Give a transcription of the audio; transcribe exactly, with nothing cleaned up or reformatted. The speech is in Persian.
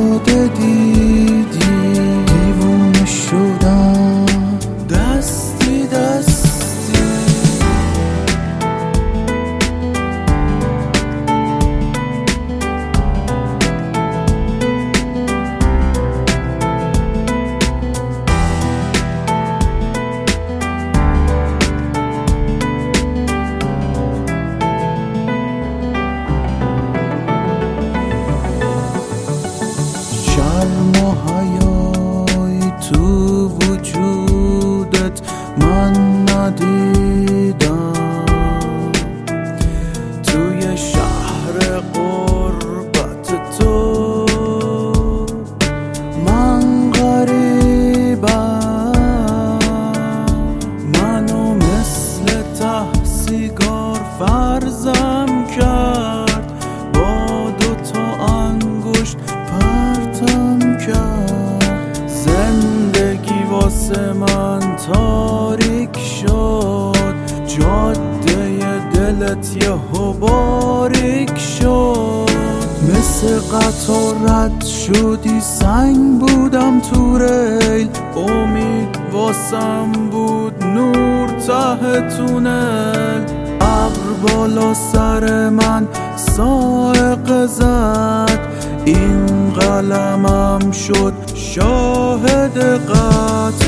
افتاده دیدی دیوونه شدم دستی دستی. شرم و حیایی تو وجودت من ندیدم، توی شهر غربت تو من غریبم. منو مثل ته سیگار فرزم کرد، با دوتا انگشت پرتم کرد. زندگی واسه من تاریک شد، جاده دلت یهو باریک شد. مثل قطار رد شدی، سنگ بودم تو ریل، امید واسم بود نور ته تونل. ابر بالا سر من صاعقه زد، این قلمم شد شاهد قتل.